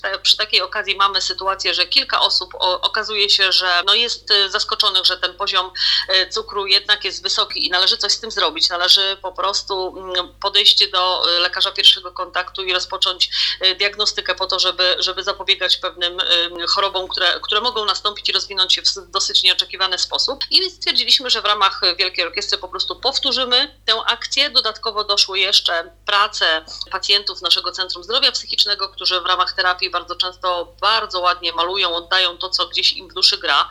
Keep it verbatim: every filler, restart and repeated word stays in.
Przy takiej okazji mamy sytuację, że kilka osób okazuje się, że no jest zaskoczonych, że ten poziom cukru jednak jest wysoki i należy coś z tym zrobić. Należy po prostu podejść do lekarza pierwszego kontaktu i rozpocząć diagnostykę po to, żeby, żeby zapobiegać pewnym chorobom, które, które mogą nastąpić i rozwinąć się w dosyć nieoczekiwany sposób. I stwierdziliśmy, że w ramach Wielkiej Orkiestry po prostu powtórzymy tę akcję. Dodatkowo doszły jeszcze prace pacjentów naszego Centrum Zdrowia Psychicznego, którzy w ramach terapii bardzo często bardzo ładnie malują, oddają to, co gdzieś im w duszy gra.